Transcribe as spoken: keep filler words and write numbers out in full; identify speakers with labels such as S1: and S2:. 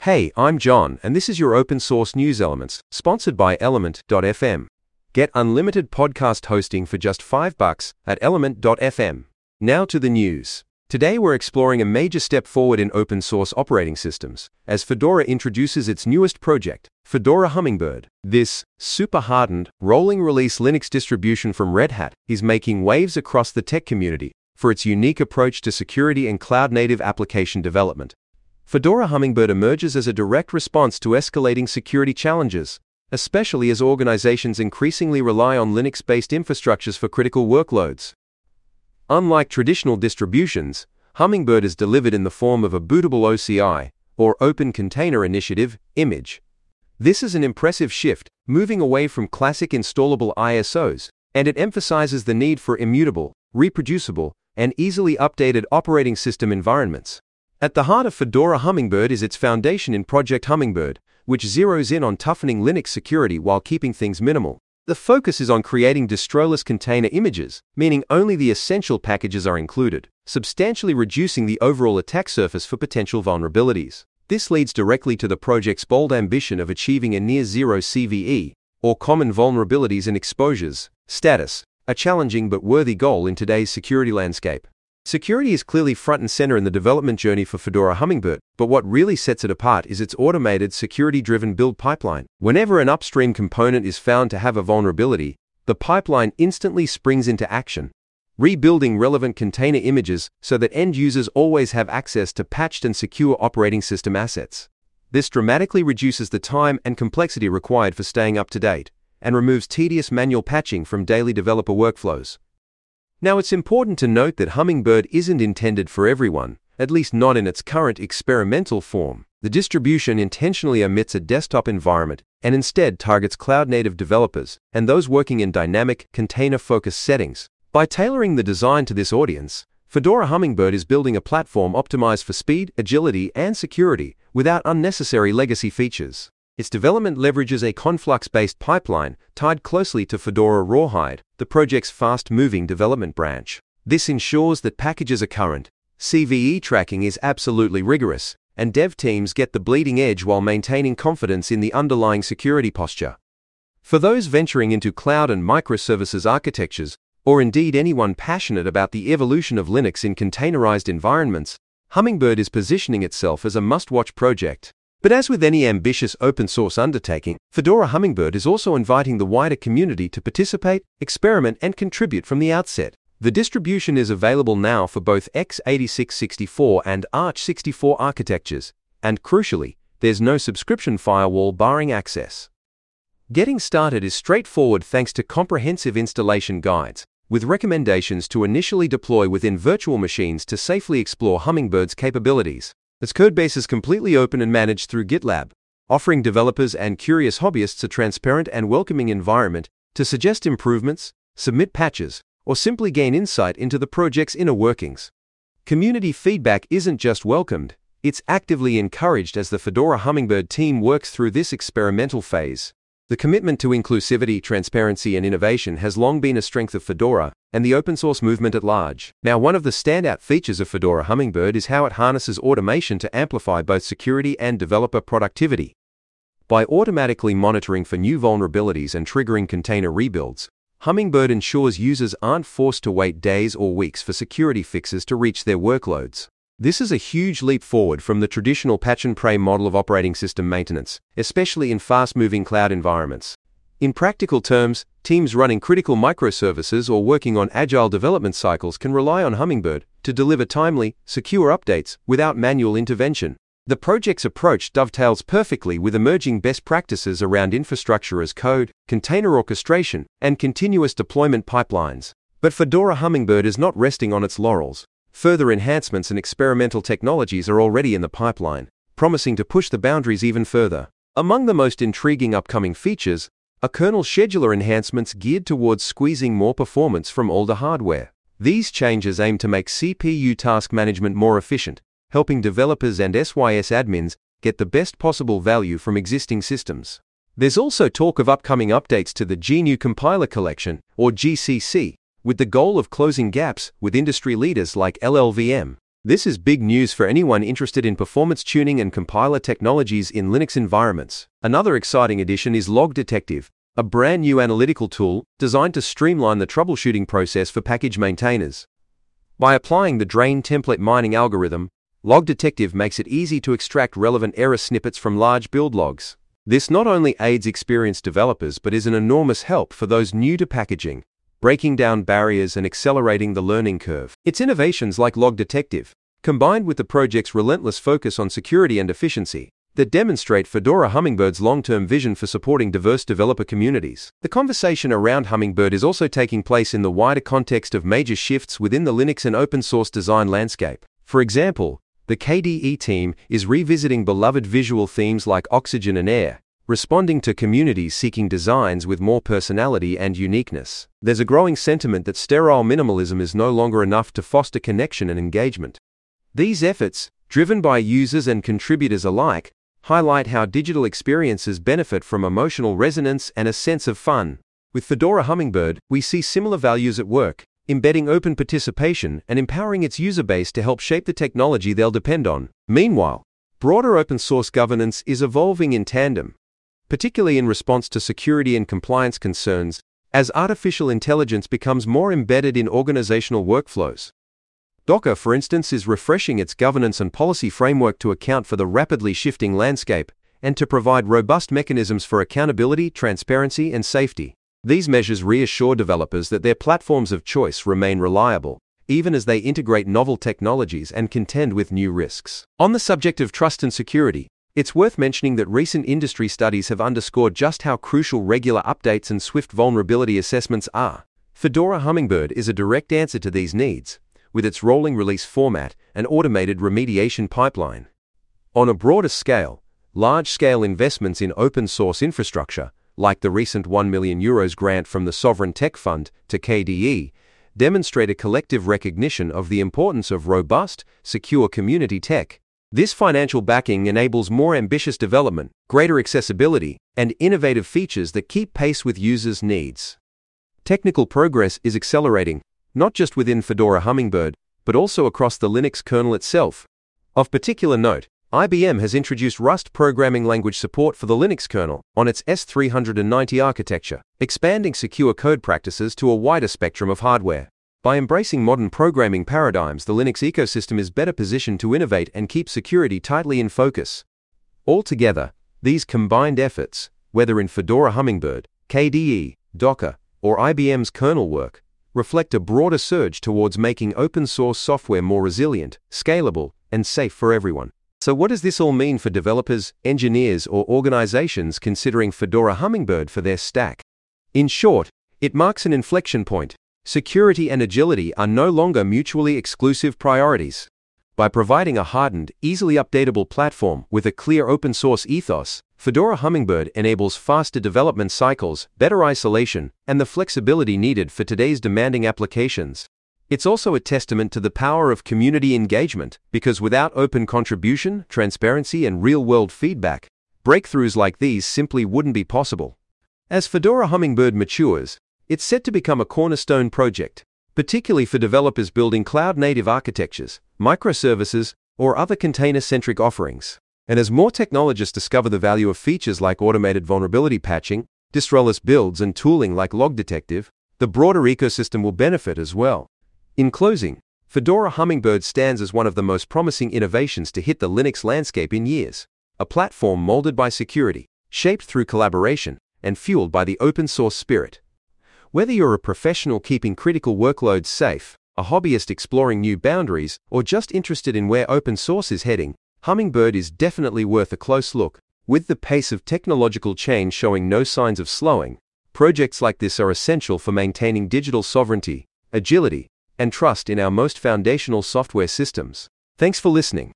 S1: Hey, I'm John, and this is your open source news elements, sponsored by Element dot f m. Get unlimited podcast hosting for just five bucks at Element dot f m. Now to the news. Today we're exploring a major step forward in open source operating systems, as Fedora introduces its newest project, Fedora Hummingbird. This super-hardened, rolling release Linux distribution from Red Hat is making waves across the tech community for its unique approach to security and cloud-native application development. Fedora Hummingbird emerges as a direct response to escalating security challenges, especially as organizations increasingly rely on Linux-based infrastructures for critical workloads. Unlike traditional distributions, Hummingbird is delivered in the form of a bootable O C I, or Open Container Initiative, image. This is an impressive shift, moving away from classic installable I S Os, and it emphasizes the need for immutable, reproducible, and easily updated operating system environments. At the heart of Fedora Hummingbird is its foundation in Project Hummingbird, which zeroes in on toughening Linux security while keeping things minimal. The focus is on creating distroless container images, meaning only the essential packages are included, substantially reducing the overall attack surface for potential vulnerabilities. This leads directly to the project's bold ambition of achieving a near-zero C V E, or Common Vulnerabilities and Exposures, status, a challenging but worthy goal in today's security landscape. Security is clearly front and center in the development journey for Fedora Hummingbird, but what really sets it apart is its automated, security-driven build pipeline. Whenever an upstream component is found to have a vulnerability, the pipeline instantly springs into action, rebuilding relevant container images so that end users always have access to patched and secure operating system assets. This dramatically reduces the time and complexity required for staying up to date, and removes tedious manual patching from daily developer workflows. Now, it's important to note that Hummingbird isn't intended for everyone, at least not in its current experimental form. The distribution intentionally omits a desktop environment and instead targets cloud-native developers and those working in dynamic, container-focused settings. By tailoring the design to this audience, Fedora Hummingbird is building a platform optimized for speed, agility, and security without unnecessary legacy features. Its development leverages a Conflux-based pipeline tied closely to Fedora Rawhide, the project's fast-moving development branch. This ensures that packages are current, C V E tracking is absolutely rigorous, and dev teams get the bleeding edge while maintaining confidence in the underlying security posture. For those venturing into cloud and microservices architectures, or indeed anyone passionate about the evolution of Linux in containerized environments, Hummingbird is positioning itself as a must-watch project. But as with any ambitious open-source undertaking, Fedora Hummingbird is also inviting the wider community to participate, experiment, and contribute from the outset. The distribution is available now for both x eighty-six sixty-four and Arch sixty-four architectures, and crucially, there's no subscription firewall barring access. Getting started is straightforward thanks to comprehensive installation guides, with recommendations to initially deploy within virtual machines to safely explore Hummingbird's capabilities. Its codebase is completely open and managed through GitLab, offering developers and curious hobbyists a transparent and welcoming environment to suggest improvements, submit patches, or simply gain insight into the project's inner workings. Community feedback isn't just welcomed, it's actively encouraged as the Fedora Hummingbird team works through this experimental phase. The commitment to inclusivity, transparency, and innovation has long been a strength of Fedora and the open-source movement at large. Now, one of the standout features of Fedora Hummingbird is how it harnesses automation to amplify both security and developer productivity. By automatically monitoring for new vulnerabilities and triggering container rebuilds, Hummingbird ensures users aren't forced to wait days or weeks for security fixes to reach their workloads. This is a huge leap forward from the traditional patch-and-pray model of operating system maintenance, especially in fast-moving cloud environments. In practical terms, teams running critical microservices or working on agile development cycles can rely on Hummingbird to deliver timely, secure updates without manual intervention. The project's approach dovetails perfectly with emerging best practices around infrastructure as code, container orchestration, and continuous deployment pipelines. But Fedora Hummingbird is not resting on its laurels. Further enhancements and experimental technologies are already in the pipeline, promising to push the boundaries even further. Among the most intriguing upcoming features are kernel scheduler enhancements geared towards squeezing more performance from older hardware. These changes aim to make C P U task management more efficient, helping developers and S Y S admins get the best possible value from existing systems. There's also talk of upcoming updates to the G N U Compiler Collection, or G C C, with the goal of closing gaps with industry leaders like L L V M. This is big news for anyone interested in performance tuning and compiler technologies in Linux environments. Another exciting addition is Log Detective, a brand new analytical tool designed to streamline the troubleshooting process for package maintainers. By applying the Drain template mining algorithm, Log Detective makes it easy to extract relevant error snippets from large build logs. This not only aids experienced developers but is an enormous help for those new to packaging, breaking down barriers and accelerating the learning curve. Its innovations like Log Detective, combined with the project's relentless focus on security and efficiency, that demonstrate Fedora Hummingbird's long-term vision for supporting diverse developer communities. The conversation around Hummingbird is also taking place in the wider context of major shifts within the Linux and open-source design landscape. For example, the K D E team is revisiting beloved visual themes like Oxygen and Air, responding to communities seeking designs with more personality and uniqueness. There's a growing sentiment that sterile minimalism is no longer enough to foster connection and engagement. These efforts, driven by users and contributors alike, highlight how digital experiences benefit from emotional resonance and a sense of fun. With Fedora Hummingbird, we see similar values at work, embedding open participation and empowering its user base to help shape the technology they'll depend on. Meanwhile, broader open-source governance is evolving in tandem, particularly in response to security and compliance concerns, as artificial intelligence becomes more embedded in organizational workflows. Docker, for instance, is refreshing its governance and policy framework to account for the rapidly shifting landscape and to provide robust mechanisms for accountability, transparency, and safety. These measures reassure developers that their platforms of choice remain reliable, even as they integrate novel technologies and contend with new risks. On the subject of trust and security, it's worth mentioning that recent industry studies have underscored just how crucial regular updates and swift vulnerability assessments are. Fedora Hummingbird is a direct answer to these needs, with its rolling release format and automated remediation pipeline. On a broader scale, large-scale investments in open-source infrastructure, like the recent one million euros grant from the Sovereign Tech Fund to K D E, demonstrate a collective recognition of the importance of robust, secure community tech. This financial backing enables more ambitious development, greater accessibility, and innovative features that keep pace with users' needs. Technical progress is accelerating, not just within Fedora Hummingbird, but also across the Linux kernel itself. Of particular note, I B M has introduced Rust programming language support for the Linux kernel on its S three ninety architecture, expanding secure code practices to a wider spectrum of hardware. By embracing modern programming paradigms, the Linux ecosystem is better positioned to innovate and keep security tightly in focus. Altogether, these combined efforts, whether in Fedora Hummingbird, K D E, Docker, or I B M's kernel work, reflect a broader surge towards making open-source software more resilient, scalable, and safe for everyone. So what does this all mean for developers, engineers, or organizations considering Fedora Hummingbird for their stack? In short, it marks an inflection point. Security and agility are no longer mutually exclusive priorities. By providing a hardened, easily updatable platform with a clear open-source ethos, Fedora Hummingbird enables faster development cycles, better isolation, and the flexibility needed for today's demanding applications. It's also a testament to the power of community engagement, because without open contribution, transparency, and real-world feedback, breakthroughs like these simply wouldn't be possible. As Fedora Hummingbird matures, it's set to become a cornerstone project, particularly for developers building cloud-native architectures, microservices, or other container-centric offerings. And as more technologists discover the value of features like automated vulnerability patching, distroless builds, and tooling like Log Detective, the broader ecosystem will benefit as well. In closing, Fedora Hummingbird stands as one of the most promising innovations to hit the Linux landscape in years, a platform molded by security, shaped through collaboration, and fueled by the open-source spirit. Whether you're a professional keeping critical workloads safe, a hobbyist exploring new boundaries, or just interested in where open source is heading, Hummingbird is definitely worth a close look. With the pace of technological change showing no signs of slowing, projects like this are essential for maintaining digital sovereignty, agility, and trust in our most foundational software systems. Thanks for listening.